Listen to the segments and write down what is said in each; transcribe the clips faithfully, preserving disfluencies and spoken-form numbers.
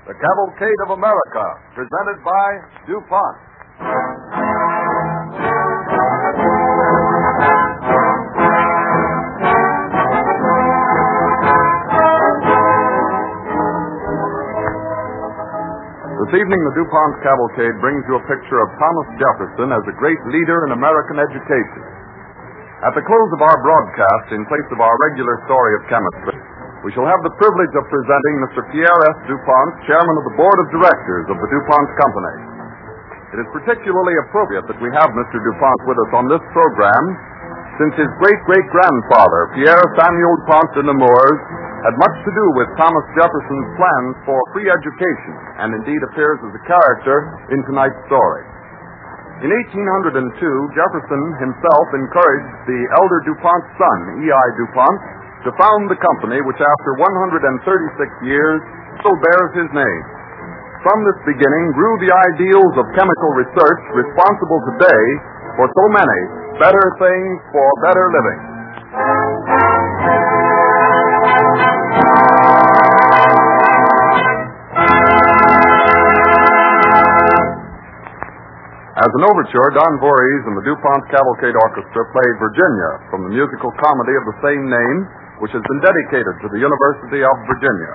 The Cavalcade of America, presented by DuPont. This evening, the DuPont Cavalcade brings you a picture of Thomas Jefferson as a great leader in American education. At the close of our broadcast, in place of our regular story of chemistry, we shall have the privilege of presenting Mister Pierre S. DuPont, chairman of the board of directors of the DuPont Company. It is particularly appropriate that we have Mister DuPont with us on this program, since his great-great-grandfather, Pierre Samuel DuPont de Nemours, had much to do with Thomas Jefferson's plans for free education, and indeed appears as a character in tonight's story. In eighteen oh two, Jefferson himself encouraged the elder DuPont's son, E I DuPont, to found the company which after one hundred thirty-six years still bears his name. From this beginning grew the ideals of chemical research responsible today for so many better things for better living. As an overture, Don Voorhees and the DuPont Cavalcade Orchestra play Virginia from the musical comedy of the same name, which has been dedicated to the University of Virginia.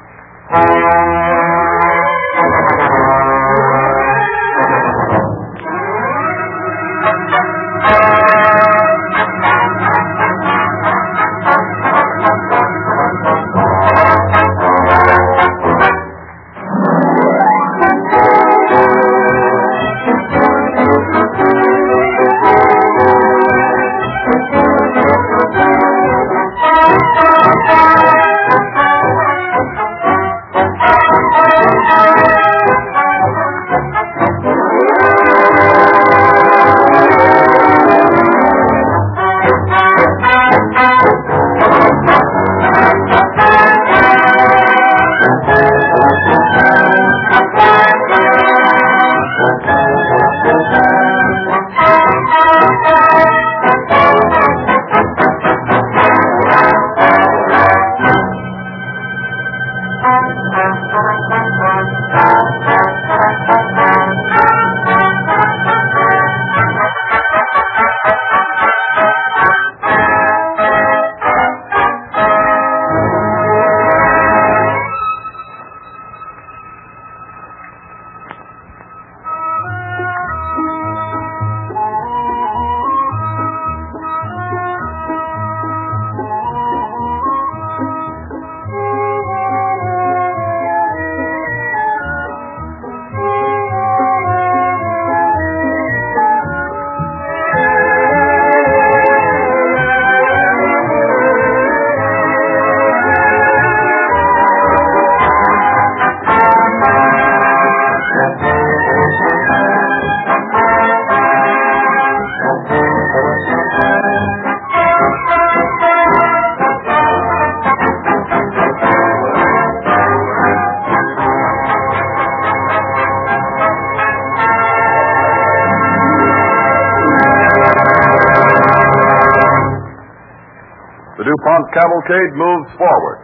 The DuPont Cavalcade moves forward.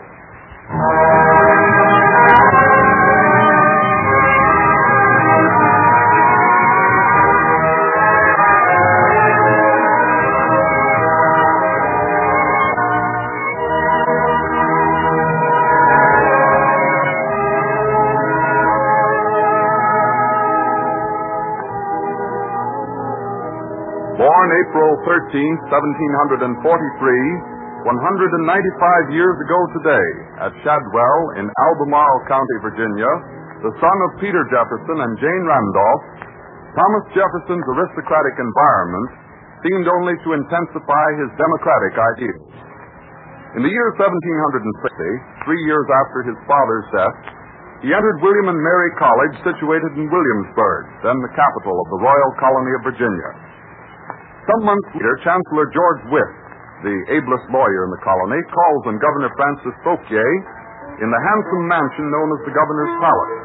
Born April thirteenth, seventeen forty-three, one hundred ninety-five years ago today, at Shadwell in Albemarle County, Virginia, the son of Peter Jefferson and Jane Randolph, Thomas Jefferson's aristocratic environment seemed only to intensify his democratic ideals. In the year seventeen sixty, three years after his father's death, he entered William and Mary College, situated in Williamsburg, then the capital of the Royal Colony of Virginia. Some months later, Chancellor George Wythe, the ablest lawyer in the colony, calls on Governor Francis Fauquier in the handsome mansion known as the Governor's Palace.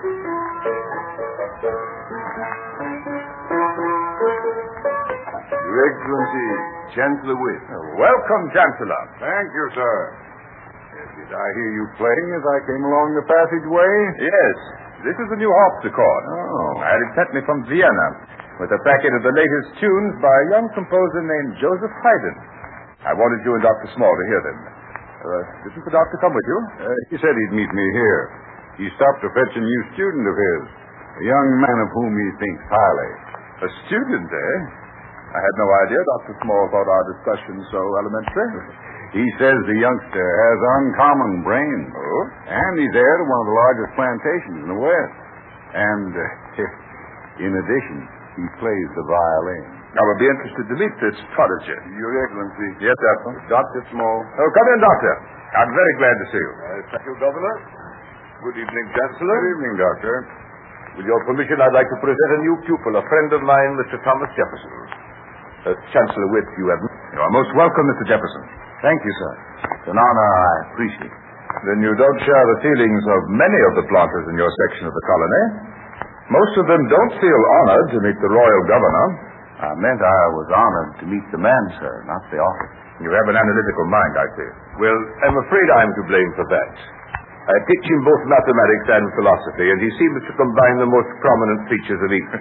Your Excellency, Chancellor Wythe. Welcome, Chancellor. Thank you, sir. Did I hear you playing as I came along the passageway? Yes. This is the new harpsichord. Oh. I had it sent me from Vienna with a packet of the latest tunes by a young composer named Joseph Haydn. I wanted you and Doctor Small to hear them. Uh, didn't the doctor come with you? Uh, he said he'd meet me here. He stopped to fetch a new student of his, a young man of whom he thinks highly. A student, eh? I had no idea Doctor Small thought our discussion so elementary. He says the youngster has uncommon brains. Oh? And he's heir to one of the largest plantations in the West. And, uh, in addition, he plays the violin. I would be interested to meet this prodigy. Your Excellency. Yes, Admiral. Doctor Small. Oh, come in, Doctor. I'm very glad to see you. Uh, thank you, Governor. Good evening, Chancellor. Good evening, Doctor. With your permission, I'd like to present a new pupil, a friend of mine, Mister Thomas Jefferson. Uh, Chancellor Witt, you have... You are most welcome, Mister Jefferson. Thank you, sir. It's an honor I appreciate. Then you don't share the feelings of many of the planters in your section of the colony. Most of them don't feel honored to meet the royal governor. I meant I was honored to meet the man, sir, not the officer. You have an analytical mind, I see. Well, I'm afraid I'm to blame for that. I teach him both mathematics and philosophy, and he seems to combine the most prominent features of each.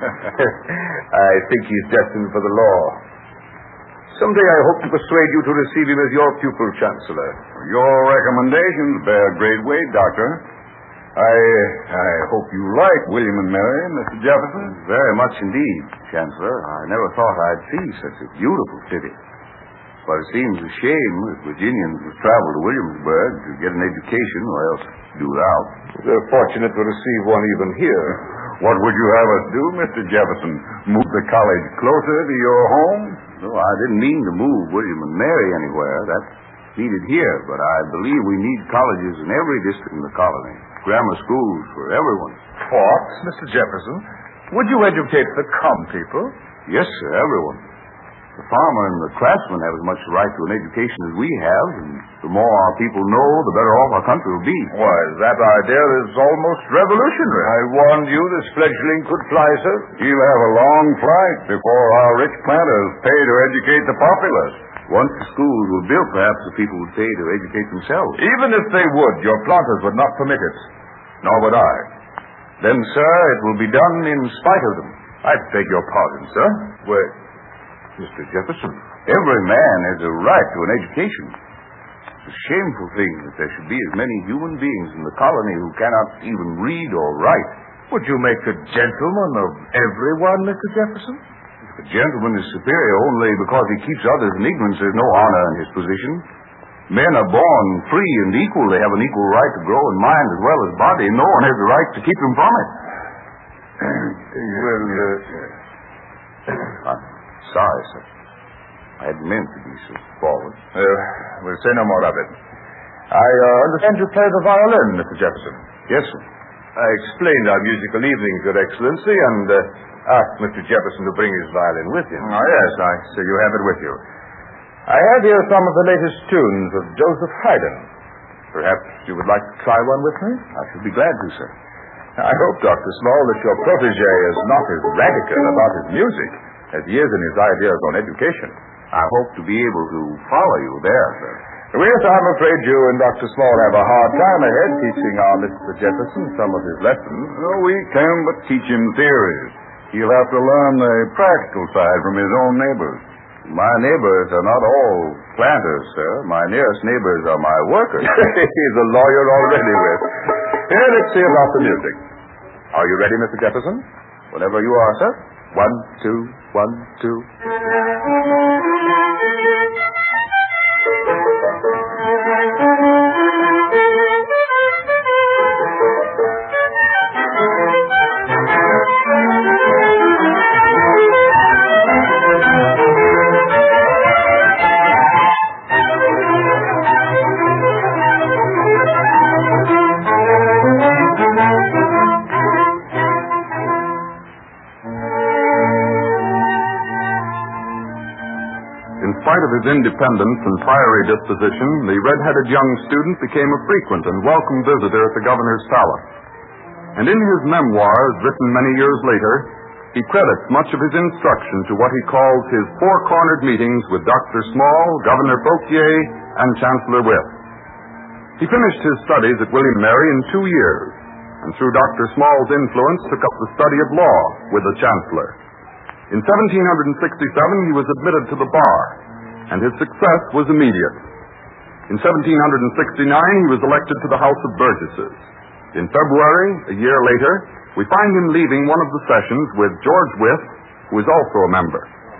I think he's destined for the law. Someday I hope to persuade you to receive him as your pupil, Chancellor. Your recommendations bear great weight, Doctor. I I hope you like William and Mary, Mister Jefferson. Very much indeed, Chancellor. I never thought I'd see such a beautiful city. But it seems a shame that Virginians must travel to Williamsburg to get an education or else do without. They're fortunate to receive one even here. What would you have us do, Mister Jefferson? Move the college closer to your home? No, I didn't mean to move William and Mary anywhere. That's needed here. But I believe we need colleges in every district in the colony. Grammar schools for everyone. What, Mister Jefferson? Would you educate the common people? Yes, sir, everyone. The farmer and the craftsman have as much right to an education as we have, and the more our people know, the better off our country will be. Why, that idea is almost revolutionary. I warned you this fledgling could fly, sir. He'll have a long flight before our rich planters pay to educate the populace. Once the schools were built, perhaps the people would pay to educate themselves. Even if they would, your planters would not permit it. Nor would I. Then, sir, it will be done in spite of them. I beg your pardon, sir. Well, Mister Jefferson. Every man has a right to an education. It's a shameful thing that there should be as many human beings in the colony who cannot even read or write. Would you make a gentleman of everyone, Mister Jefferson? If a gentleman is superior only because he keeps others in ignorance, there's no honor in his position. Men are born free and equal. They have an equal right to grow in mind as well as body. No one has the right to keep them from it. Well, uh... I'm sorry, sir. I hadn't meant to be so forward. Uh, we'll say no more of it. I uh, understand you play the violin, Mister Jefferson. Yes, sir. I explained our musical evenings, Your Excellency, and uh, asked Mister Jefferson to bring his violin with him. Oh, yes, I see you have it with you. I have here some of the latest tunes of Joseph Haydn. Perhaps you would like to try one with me? I should be glad to, sir. I hope, Doctor Small, that your protege is not as radical about his music as he is in his ideas on education. I hope to be able to follow you there, sir. Yes, I'm afraid you and Doctor Small have a hard time ahead teaching our Mister Jefferson some of his lessons. Well, we can but teach him theories. He'll have to learn the practical side from his own neighbors. My neighbors are not all planters, sir. My nearest neighbors are my workers. He's a lawyer already, Whip. Here, let's see about the music. Are you ready, Mister Jefferson? Whenever you are, sir. One, two, one, two. In spite of his independence and fiery disposition, the red-headed young student became a frequent and welcome visitor at the governor's palace. And in his memoirs, written many years later, he credits much of his instruction to what he calls his four-cornered meetings with Doctor Small, Governor Fauquier, and Chancellor Witt. He finished his studies at William and Mary in two years, and through Doctor Small's influence took up the study of law with the Chancellor. In seventeen sixty-seven, he was admitted to the bar, and his success was immediate. In seventeen sixty-nine, he was elected to the House of Burgesses. In February, a year later, we find him leaving one of the sessions with George Wythe, who is also a member.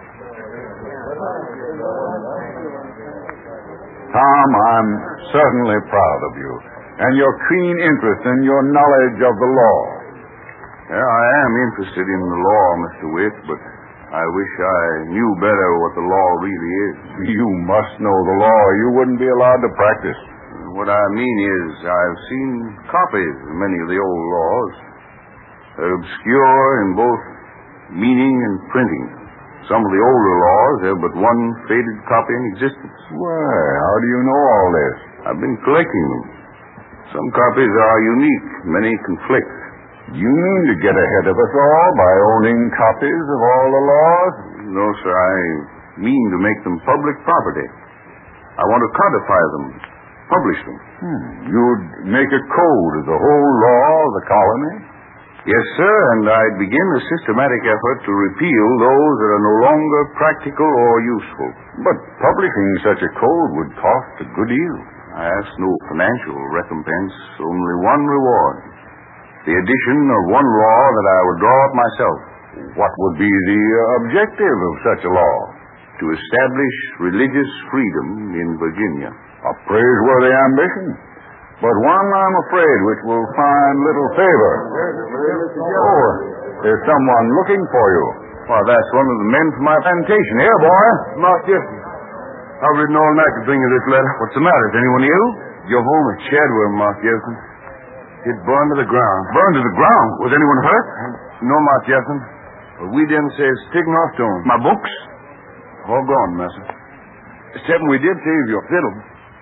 Tom, I'm certainly proud of you, and your keen interest in your knowledge of the law. Yeah, I am interested in the law, Mister Wythe, but I wish I knew better what the law really is. You must know the law. You wouldn't be allowed to practice. What I mean is, I've seen copies of many of the old laws. They're obscure in both meaning and printing. Some of the older laws have but one faded copy in existence. Why, how do you know all this? I've been collecting them. Some copies are unique. Many conflict. You mean to get ahead of us all by owning copies of all the laws? No, sir. I mean to make them public property. I want to codify them, publish them. Hmm. You'd make a code of the whole law of the colony? Yes, sir, and I'd begin a systematic effort to repeal those that are no longer practical or useful. But publishing such a code would cost a good deal. I ask no financial recompense, only one reward. The addition of one law that I would draw up myself. What would be the objective of such a law? To establish religious freedom in Virginia. A praiseworthy ambition, but one, I'm afraid, which will find little favor. Oh, there's someone looking for you. Why, that's one of the men from my plantation. Here, boy. Mark Jefferson. I've written all night to bring you this letter. What's the matter? Is anyone ill? Your home at Chadwell, Mark Jefferson. It burned to the ground. Burned to the ground? Was anyone hurt? No, Mark Jefferson. But we didn't say it's taken off stone. My books? All gone, Master. Except we did save your fiddle.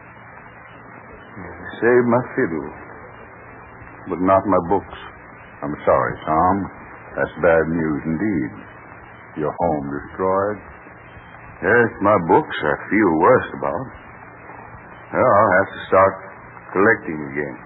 Saved my fiddle, but not my books. I'm sorry, Tom. That's bad news indeed. Your home destroyed? Yes, my books I feel worse about. Well, I'll have to start collecting again.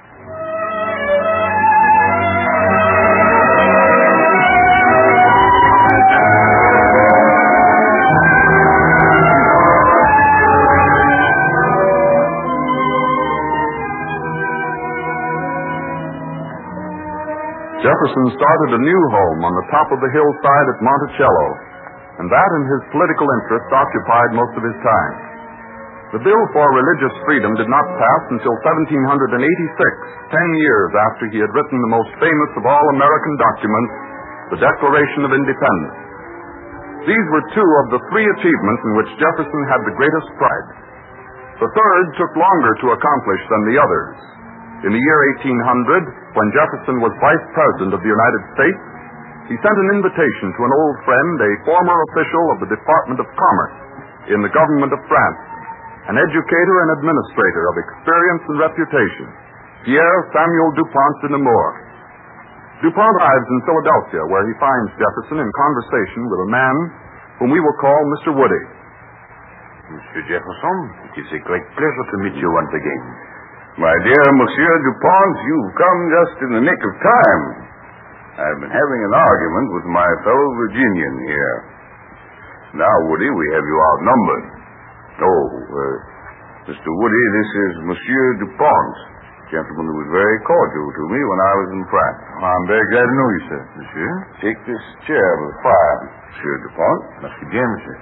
Jefferson started a new home on the top of the hillside at Monticello, and that and his political interests occupied most of his time. The bill for religious freedom did not pass until seventeen eighty-six, ten years after he had written the most famous of all American documents, the Declaration of Independence. These were two of the three achievements in which Jefferson had the greatest pride. The third took longer to accomplish than the others. In the year eighteen hundred, when Jefferson was Vice President of the United States, he sent an invitation to an old friend, a former official of the Department of Commerce in the government of France, an educator and administrator of experience and reputation, Pierre Samuel Dupont de Nemours. Dupont arrives in Philadelphia, where he finds Jefferson in conversation with a man whom we will call Mister Woody. Mister Jefferson, it is a great pleasure to meet you once again. My dear Monsieur Dupont, you've come just in the nick of time. I've been having an argument with my fellow Virginian here. Now, Woody, we have you outnumbered. Oh, uh, Mister Woody, this is Monsieur Dupont, gentleman who was very cordial to me when I was in France. I'm very glad to know you, sir. Monsieur, take this chair by the fire, Monsieur Dupont. Merci bien, monsieur.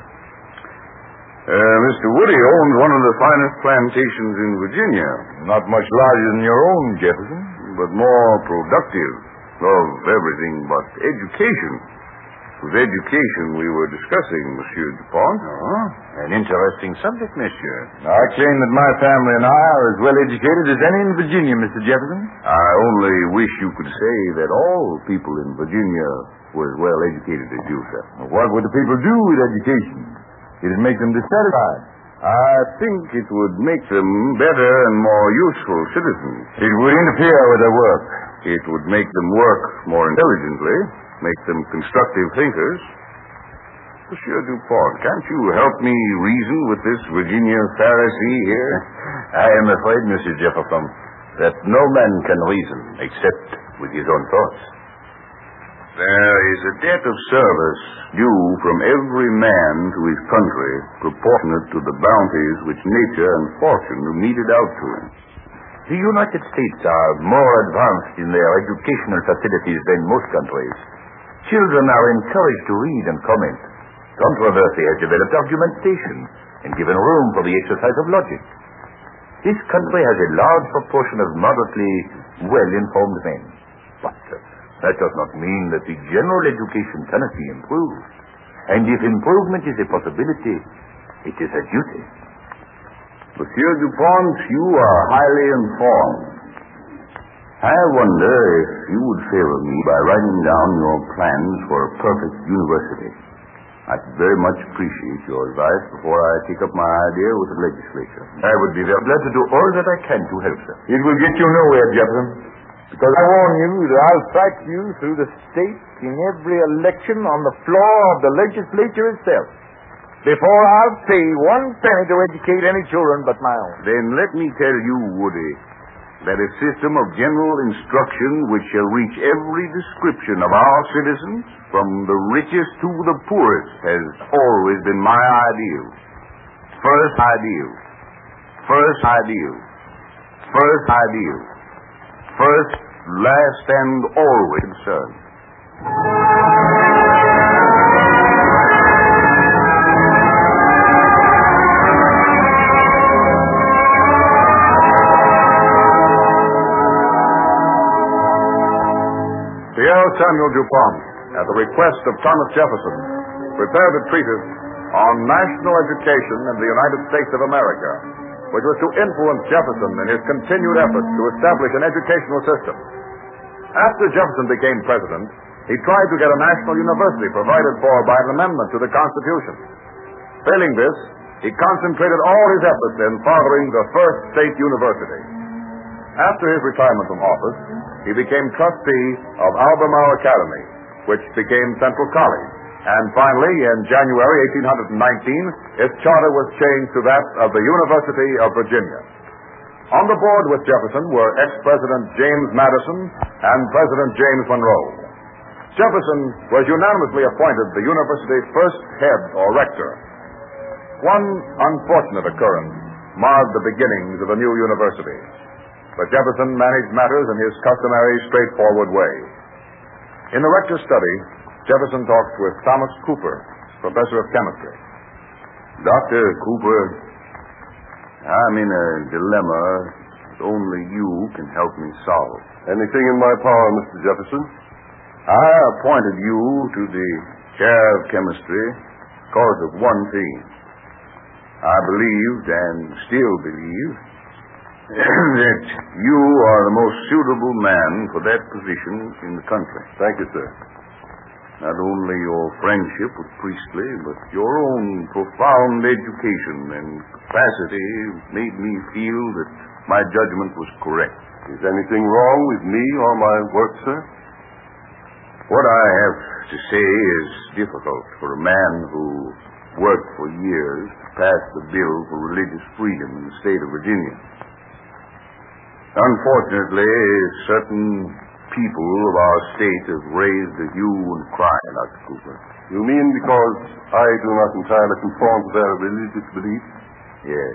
Uh, Mister Woody owns one of the finest plantations in Virginia. Not much larger than your own, Jefferson. But more productive of everything but education. It was education we were discussing, Monsieur Dupont. Oh, an interesting subject, monsieur. I claim that my family and I are as well educated as any in Virginia, Mister Jefferson. I only wish you could say that all people in Virginia were as well educated as you, sir. Well, what would the people do with education? It'd make them dissatisfied. I think it would make them better and more useful citizens. It would interfere with their work. It would make them work more intelligently, make them constructive thinkers. Monsieur Dupont, can't you help me reason with this Virginia Pharisee here? I am afraid, Monsieur Jefferson, that no man can reason except with his own thoughts. There is a debt of service due from every man to his country, proportionate to the bounties which nature and fortune have meted out to him. The United States are more advanced in their educational facilities than most countries. Children are encouraged to read and comment. Controversy has developed argumentation and given room for the exercise of logic. This country has a large proportion of moderately well-informed men. But uh, that does not mean that the general education cannot be improved. And if improvement is a possibility, it is a duty. Monsieur Dupont, you are highly informed. I wonder if you would favor me by writing down your plans for a perfect university. I'd very much appreciate your advice before I take up my idea with the legislature. I would be very glad to do all that I can to help, sir. It will get you nowhere, Jefferson. Because I warn you that I'll fight you through the state in every election on the floor of the legislature itself, before I'll pay one penny to educate any children but my own. Then let me tell you, Woody, that a system of general instruction which shall reach every description of our citizens, from the richest to the poorest, has always been my ideal. First ideal. First ideal. First ideal. First, last, and always concerned. Pierre Samuel Dupont, at the request of Thomas Jefferson, prepared a treatise on national education in the United States of America, which was to influence Jefferson in his continued efforts to establish an educational system. After Jefferson became president, he tried to get a national university provided for by an amendment to the Constitution. Failing this, he concentrated all his efforts in fathering the first state university. After his retirement from office, he became trustee of Albemarle Academy, which became Central College. And finally, in January eighteen nineteen, its charter was changed to that of the University of Virginia. On the board with Jefferson were ex-President James Madison and President James Monroe. Jefferson was unanimously appointed the university's first head or rector. One unfortunate occurrence marred the beginnings of the new university, but Jefferson managed matters in his customary straightforward way. In the rector's study, Jefferson talked with Thomas Cooper, professor of chemistry. Doctor Cooper, I'm in a dilemma that only you can help me solve. Anything in my power, Mister Jefferson? I appointed you to the chair of chemistry because of one thing. I believed and still believe that you are the most suitable man for that position in the country. Thank you, sir. Not only your friendship with Priestley, but your own profound education and capacity made me feel that my judgment was correct. Is anything wrong with me or my work, sir? What I have to say is difficult for a man who worked for years to pass the bill for religious freedom in the state of Virginia. Unfortunately, certain people of our state have raised a hue and cry, Doctor Cooper. You mean because I do not entirely conform to their religious beliefs? Yes.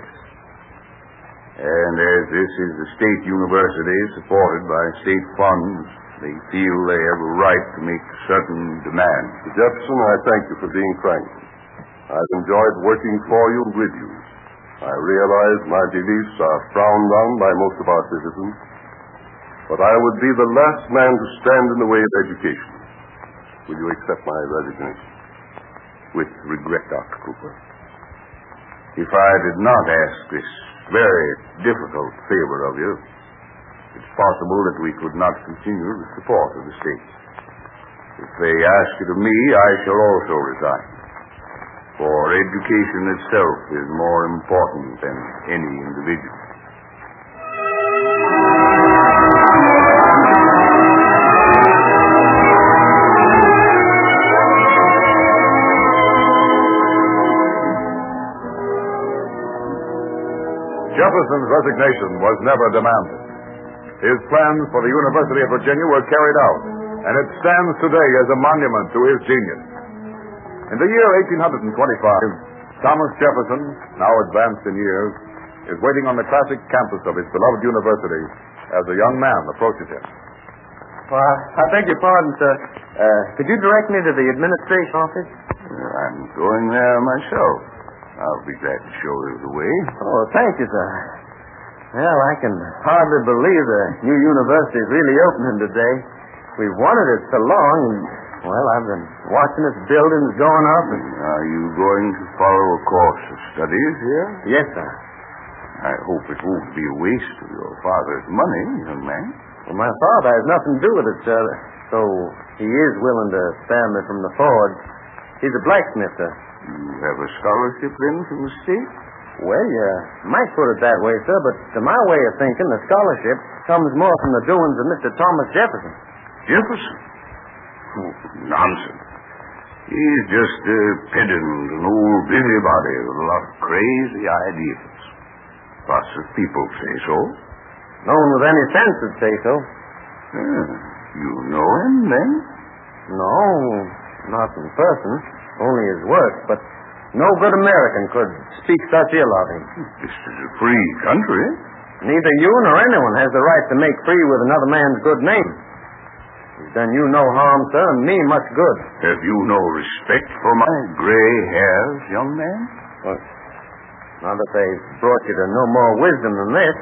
And as this is a state university supported by state funds, they feel they have a right to make certain demands. Mister Jefferson, I thank you for being frank. I've enjoyed working for you and with you. I realize my beliefs are frowned on by most of our citizens, but I would be the last man to stand in the way of education. Will you accept my resignation? With regret, Doctor Cooper. If I did not ask this very difficult favor of you, it's possible that we could not continue the support of the state. If they ask it of me, I shall also resign. For education itself is more important than any individual. Jefferson's resignation was never demanded. his plans for the University of Virginia were carried out, and it stands today as a monument to his genius. In the year eighteen twenty-five, Thomas Jefferson, now advanced in years, is waiting on the classic campus of his beloved university as a young man approaches him. Well, I beg your pardon, sir. Uh, could you direct me to the administration office? I'm going there myself. I'll be glad to show you the way. Oh, thank you, sir. Well, I can hardly believe the new university is really opening today. We've wanted it so long, and, well, I've been watching its buildings going up. And... Are you going to follow a course of studies here? Yes, sir. I hope it won't be a waste of your father's money, young man. Well, my father has nothing to do with it, sir. So he is willing to spare me from the forge. He's a blacksmith, sir. You have a scholarship then from the state? Well, you might put it that way, sir, but to my way of thinking, the scholarship comes more from the doings of Mister Thomas Jefferson. Jefferson? Oh, nonsense. He's just a pedant, an old busybody with a lot of crazy ideas. Lots of people say so. No one with any sense would say so. Yeah. You know him, then? No, not in person. Only his work, but no good American could speak such ill of him. This is a free country. Neither you nor anyone has the right to make free with another man's good name. He's done you no harm, sir, and me much good. Have you no respect for my gray hairs, young man? Well, now that they've brought you to no more wisdom than this.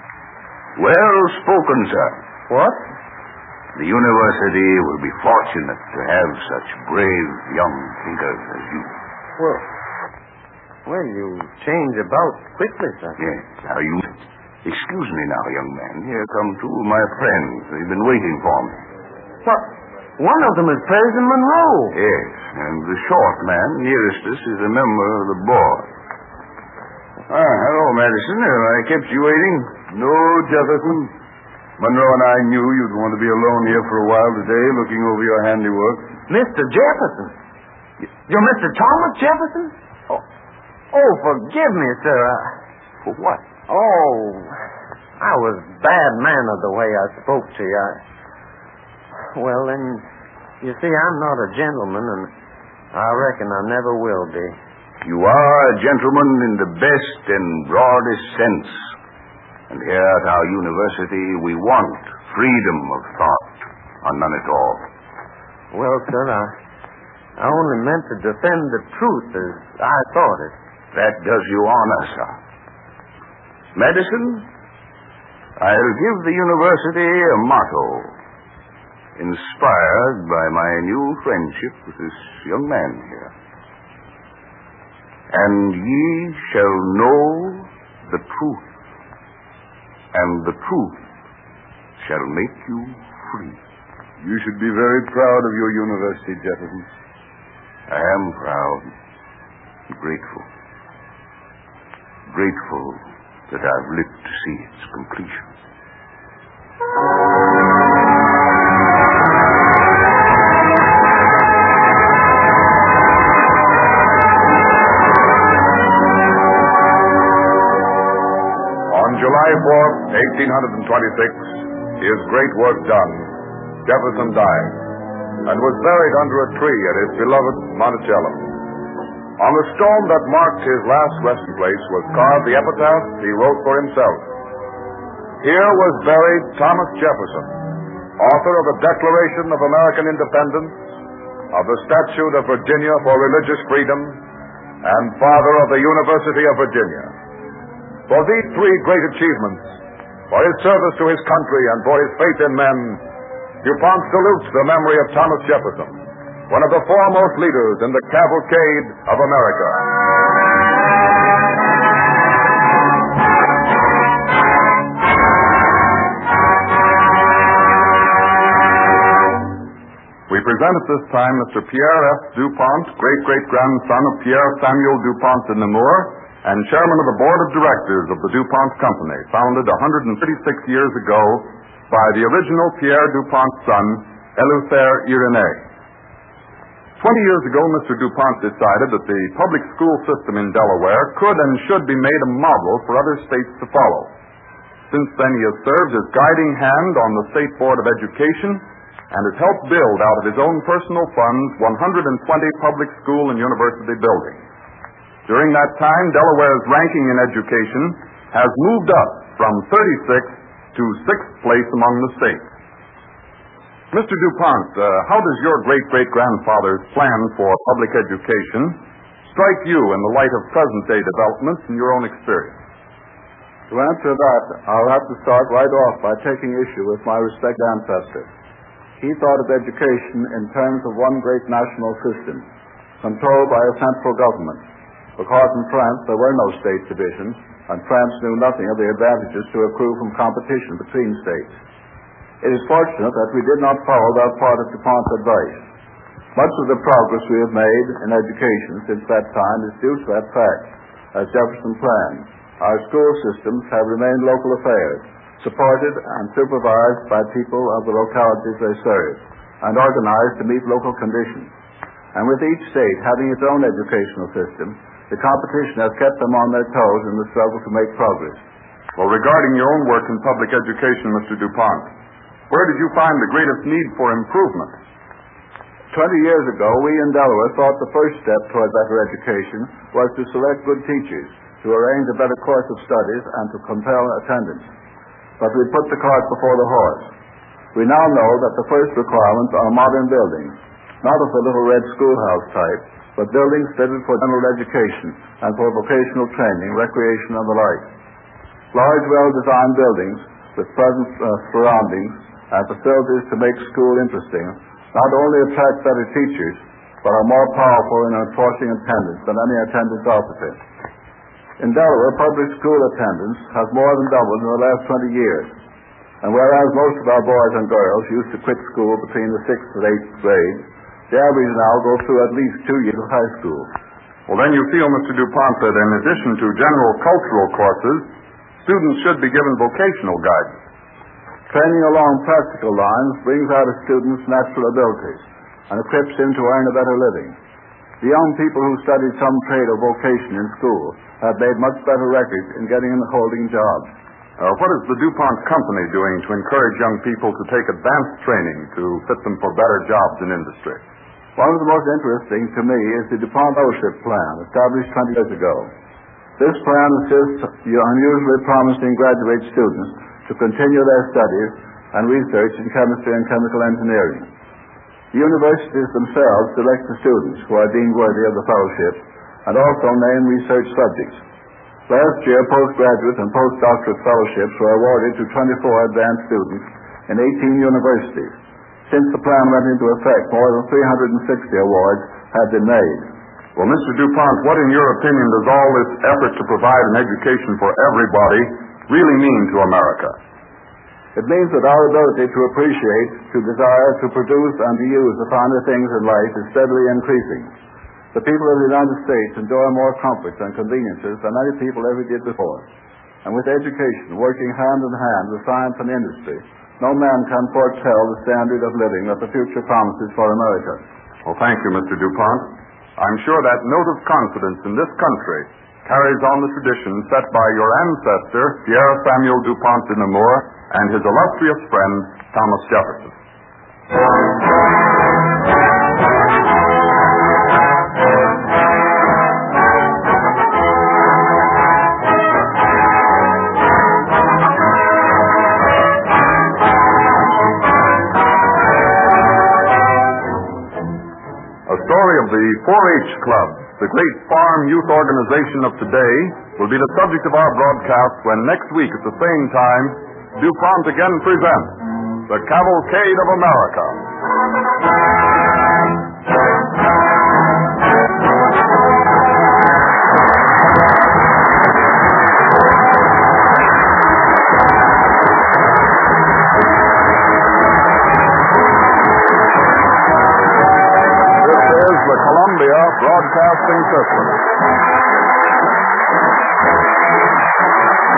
Well spoken, sir. What? The university will be fortunate to have such brave young thinkers as you. Well, well, you change about quickly, sir. Yes. Now, you... Excuse me now, young man. Here come two of my friends. They've been waiting for me. What? One of them is President Monroe. Yes, and the short man nearest us is a member of the board. Ah, hello, Madison. Have I kept you waiting? No, Jefferson. Monroe and I knew you'd want to be alone here for a while today, looking over your handiwork. Mister Jefferson? You're Mister Thomas Jefferson? Oh, oh forgive me, sir. I... For what? Oh, I was bad mannered the way I spoke to you. I... Well, then, you see, I'm not a gentleman, and I reckon I never will be. You are a gentleman in the best and broadest sense. And here at our university, we want freedom of thought, or none at all. Well, sir, I, I only meant to defend the truth as I thought it. That does you honor, sir. Madison, I'll give the university a motto, inspired by my new friendship with this young man here. And ye shall know the truth, and the truth shall make you free. You should be very proud of your university, Jefferson. I am proud and grateful. Grateful that I've lived to see its completion. On July fourth, eighteen twenty-six, his great work done, Jefferson died and was buried under a tree at his beloved Monticello. On the stone that marked his last resting place was carved the epitaph he wrote for himself. Here was buried Thomas Jefferson, author of the Declaration of American Independence, of the Statute of Virginia for Religious Freedom, and father of the University of Virginia. For these three great achievements, for his service to his country and for his faith in men, DuPont salutes the memory of Thomas Jefferson, one of the foremost leaders in the cavalcade of America. We present at this time Mister Pierre F. DuPont, great-great-grandson of Pierre Samuel DuPont de Nemours, and chairman of the board of directors of the DuPont Company, founded one hundred thirty-six years ago by the original Pierre DuPont's son, Eleuthère Irénée. Twenty years ago, Mister DuPont decided that the public school system in Delaware could and should be made a model for other states to follow. Since then, he has served as guiding hand on the State Board of Education and has helped build out of his own personal funds one hundred twenty public school and university buildings. During that time, Delaware's ranking in education has moved up from thirty-sixth to sixth place among the states. Mister DuPont, uh, how does your great-great-grandfather's plan for public education strike you in the light of present-day developments and your own experience? To answer that, I'll have to start right off by taking issue with my respected ancestor. He thought of education in terms of one great national system, controlled by a central government, because in France there were no state divisions, and France knew nothing of the advantages to accrue from competition between states. It is fortunate that we did not follow that part of DuPont's advice. Much of the progress we have made in education since that time is due to that fact. As Jefferson planned, our school systems have remained local affairs, supported and supervised by people of the localities they serve, and organized to meet local conditions. And with each state having its own educational system, the competition has kept them on their toes in the struggle to make progress. Well, regarding your own work in public education, Mister DuPont, where did you find the greatest need for improvement? Twenty years ago, we in Delaware thought the first step toward better education was to select good teachers, to arrange a better course of studies, and to compel attendance. But we put the cart before the horse. We now know that the first requirements are modern buildings, not of the little red schoolhouse type, but buildings fitted for general education and for vocational training, recreation, and the like. Large, well-designed buildings with pleasant uh, surroundings and facilities to make school interesting not only attract better teachers, but are more powerful in enforcing attendance than any attendance officer. In Delaware, public school attendance has more than doubled in the last twenty years. And whereas most of our boys and girls used to quit school between the sixth and eighth grade, the average now go through at least two years of high school. Well, then you feel, Mister DuPont, that in addition to general cultural courses, students should be given vocational guidance. Training along practical lines brings out a student's natural abilities and equips him to earn a better living. The young people who studied some trade or vocation in school have made much better records in getting and holding jobs. Uh, what is the DuPont Company doing to encourage young people to take advanced training to fit them for better jobs in industry? One of the most interesting to me is the DuPont Fellowship Plan, established twenty years ago. This plan assists unusually promising graduate students to continue their studies and research in chemistry and chemical engineering. The universities themselves select the students who are deemed worthy of the fellowship and also name research subjects. Last year, postgraduate and postdoctorate fellowships were awarded to twenty-four advanced students in eighteen universities. Since the plan went into effect, more than three hundred sixty awards have been made. Well, Mister DuPont, what in your opinion does all this effort to provide an education for everybody really mean to America? It means that our ability to appreciate, to desire, to produce, and to use the finer things in life is steadily increasing. The people of the United States enjoy more comforts and conveniences than any people ever did before. And with education working hand in hand with science and industry, no man can foretell the standard of living that the future promises for America. Well, thank you, Mister DuPont. I'm sure that note of confidence in this country carries on the tradition set by your ancestor, Pierre Samuel DuPont de Nemours, and his illustrious friend, Thomas Jefferson. A story of the four H Club, the great farm youth organization of today, will be the subject of our broadcast when next week at the same time, DuPont again presents The Cavalcade of America. This is the Columbia Broadcasting System.